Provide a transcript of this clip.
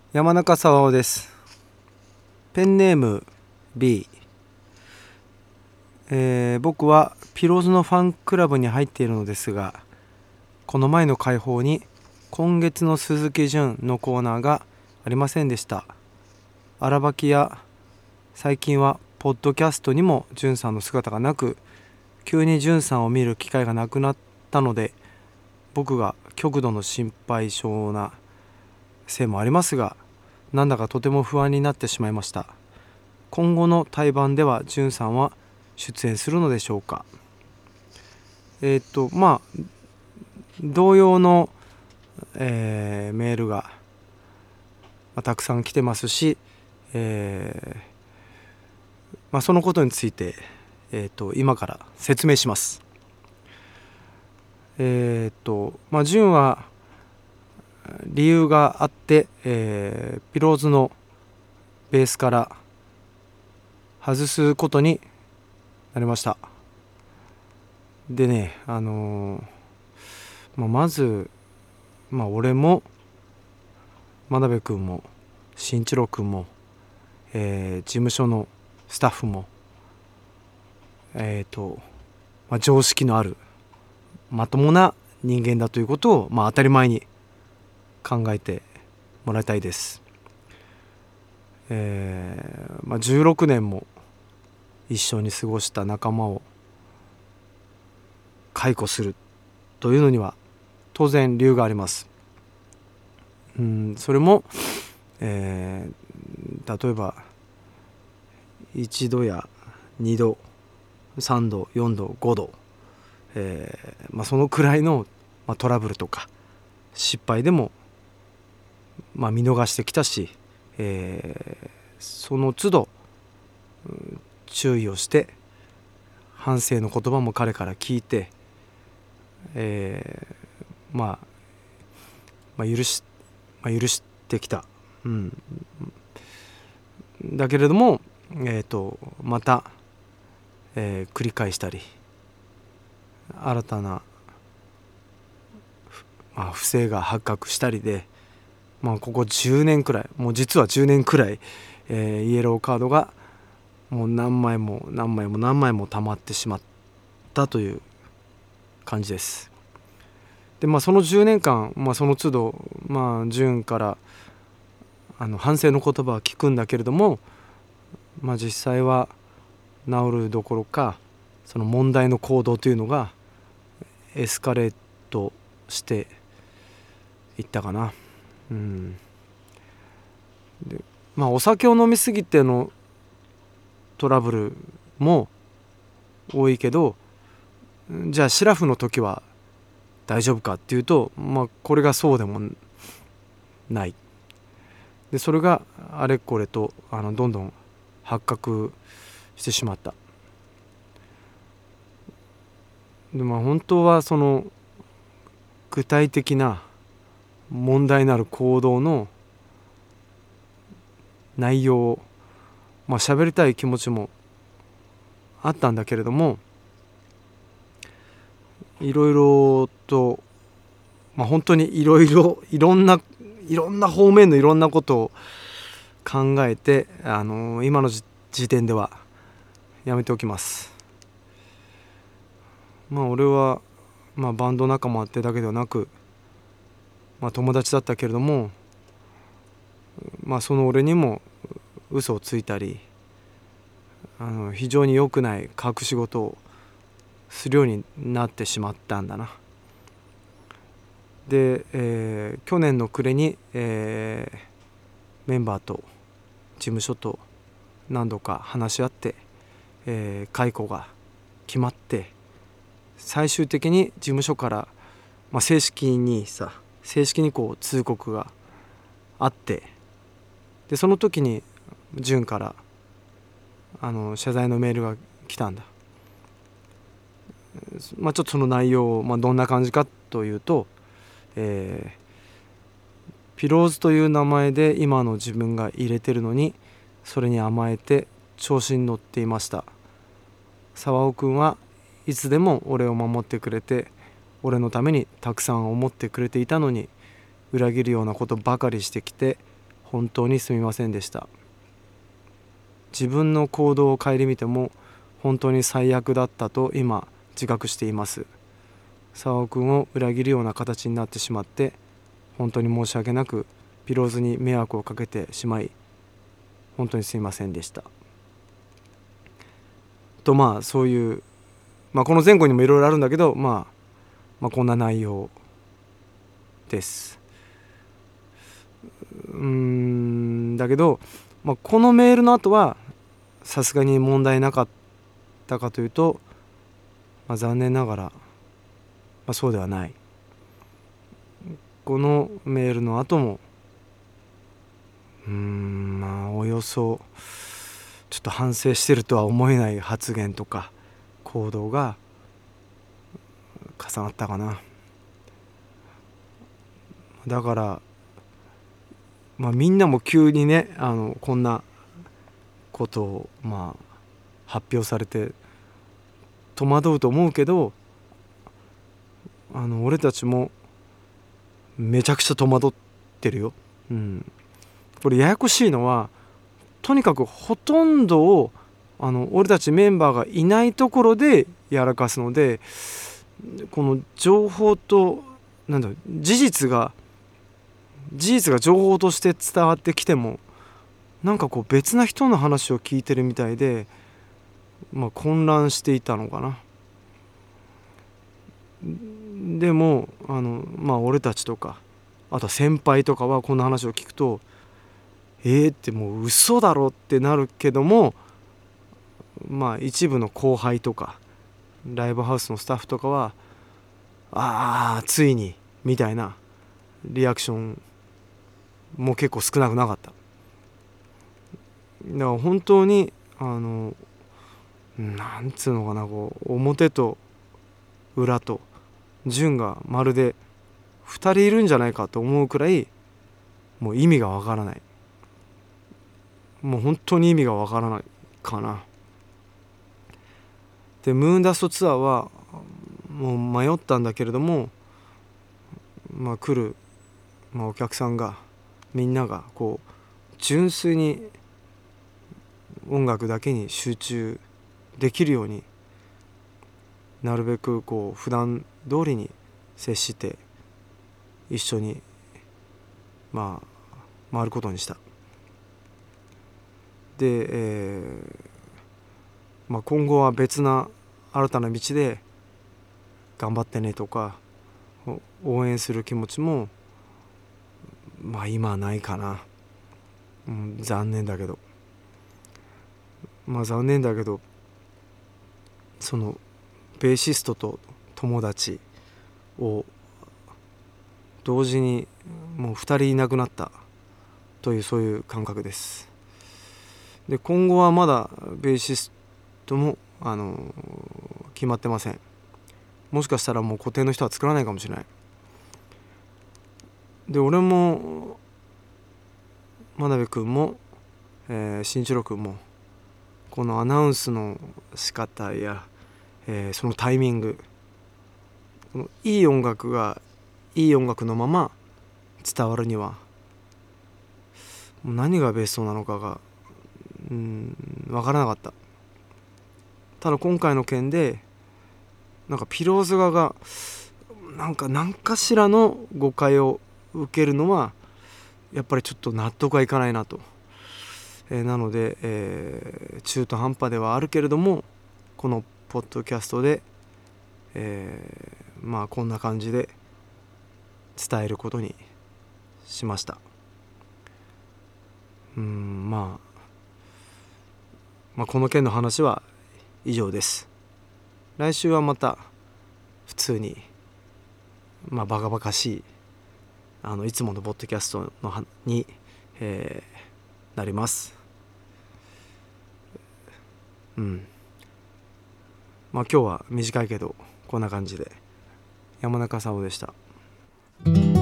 山中沢夫です。ペンネーム B、僕はピローズのファンクラブに入っているのですが、この前の開放に今月の鈴木純のコーナーがありませんでした。荒ばきや最近はポッドキャストにも純さんの姿がなく、急に純さんを見る機会がなくなったので、僕が極度の心配性なせいもありますが、なんだかとても不安になってしまいました。今後の対バンではじゅんさんは出演するのでしょうか。同様の、メールが、たくさん来てますし、そのことについて、今から説明します。じゅんは理由があって、ピローズのベースから外すことになりました。でね、まず、俺も真鍋くんも慎一郎くんも、事務所のスタッフも、常識のあるまともな人間だということを、当たり前に考えてもらいたいです。16年も一緒に過ごした仲間を解雇するというのには当然理由があります。それも、例えば1度や2度3度4度5度、そのくらいの、トラブルとか失敗でも、見逃してきたし、その都度注意をして反省の言葉も彼から聞いて、許してきた、だけれども、また、繰り返したり新たな、不正が発覚したりで、ここ10年くらい、もう実は10年くらい、イエローカードがもう何枚も溜まってしまったという感じです。で、その10年間、その都度、純から反省の言葉は聞くんだけれども、実際は治るどころか、その問題の行動というのがエスカレートしていったかな。で、お酒を飲みすぎてのトラブルも多いけど、じゃあシラフの時は大丈夫かっていうと、これがそうでもない。で、それがあれこれとどんどん発覚してしまった。で、本当はその具体的な問題のある行動の内容を喋りたい気持ちもあったんだけれども、いろいろと、本当にいろんな方面のいろんなことを考えて、今の時点ではやめておきます。俺は、バンド仲間ってだけではなく、友達だったけれども、その俺にも嘘をついたり、非常に良くない隠し事をするようになってしまったんだな。で、去年の暮れに、メンバーと事務所と何度か話し合って、解雇が決まって、最終的に事務所から、正式にこう通告があって、でその時に純から謝罪のメールが来たんだ。ちょっとその内容を、どんな感じかというと、ピローズという名前で今の自分が入れてるのに、それに甘えて調子に乗っていました。沢尾くんはいつでも俺を守ってくれて、俺のためにたくさん思ってくれていたのに、裏切るようなことばかりしてきて本当にすみませんでした。自分の行動を顧みても本当に最悪だったと今自覚しています。沢尾くんを裏切るような形になってしまって本当に申し訳なく、ピローズに迷惑をかけてしまい本当にすみませんでしたと、そういう、この前後にもいろいろあるんだけど、こんな内容です。だけど、このメールの後はさすがに問題なかったかというと、残念ながら、そうではない。このメールの後もおよそちょっと反省してるとは思えない発言とか行動が重なったかな。だから、みんなも急にね、こんなことを発表されて戸惑うと思うけど、俺たちもめちゃくちゃ戸惑ってるよ。これややこしいのは、とにかくほとんどを俺たちメンバーがいないところでやらかすので、この情報と事実が情報として伝わってきても、別な人の話を聞いてるみたいで、混乱していたのかな。でも俺たちとか、あと先輩とかはこんな話を聞くと、ってもう嘘だろってなるけども、一部の後輩とかライブハウスのスタッフとかはついにみたいなリアクションも結構少なくなかった。だから本当になんつうのかな、表と裏と順がまるで2人いるんじゃないかと思うくらい、もう意味がわからない。もう本当に意味がわからないかな。で、ムーンダストツアーはもう迷ったんだけれども、来る、お客さんがみんなが純粋に音楽だけに集中できるように、なるべく普段通りに接して一緒に回ることにした。で、今後は別な新たな道で頑張ってねとか応援する気持ちも今はないかな。残念だけど、そのベーシストと友達を同時にもう2人いなくなったという、そういう感覚です。で、今後はまだベーシストも決まってません。もしかしたらもう固定の人は作らないかもしれない。で、俺も真鍋くんも、新一郎くんもこのアナウンスの仕方や、そのタイミング、このいい音楽がいい音楽のまま伝わるには何がベストなのかが分からなかった。ただ今回の件でピローズ側が何かしらの誤解を受けるのはやっぱりちょっと納得はいかないなと。なので、中途半端ではあるけれども、このポッドキャストで、こんな感じで伝えることにしました。この件の話は以上です。来週はまた普通にバカバカしいいつものポッドキャストに、なります。今日は短いけどこんな感じで。山中沙央でした。